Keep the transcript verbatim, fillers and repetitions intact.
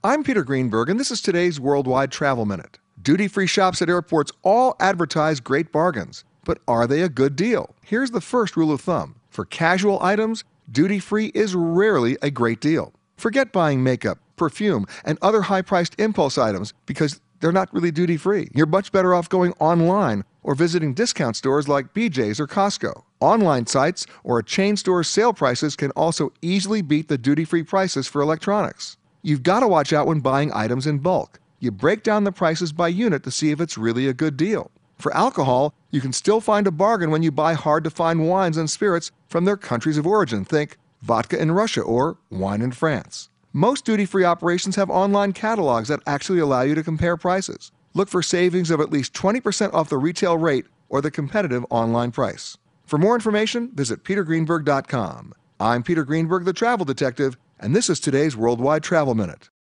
I'm Peter Greenberg, and this is today's Worldwide Travel Minute. Duty-free shops at airports all advertise great bargains, but are they a good deal? Here's the first rule of thumb. For casual items, duty-free is rarely a great deal. Forget buying makeup, perfume, and other high-priced impulse items because they're not really duty-free. You're much better off going online or visiting discount stores like B J's or Costco. Online sites or a chain store's sale prices can also easily beat the duty-free prices for electronics. You've got to watch out when buying items in bulk. You break down the prices by unit to see if it's really a good deal. For alcohol, you can still find a bargain when you buy hard-to-find wines and spirits from their countries of origin. Think vodka in Russia or wine in France. Most duty-free operations have online catalogs that actually allow you to compare prices. Look for savings of at least twenty percent off the retail rate or the competitive online price. For more information, visit peter greenberg dot com. I'm Peter Greenberg, the Travel Detective, and this is today's Worldwide Travel Minute.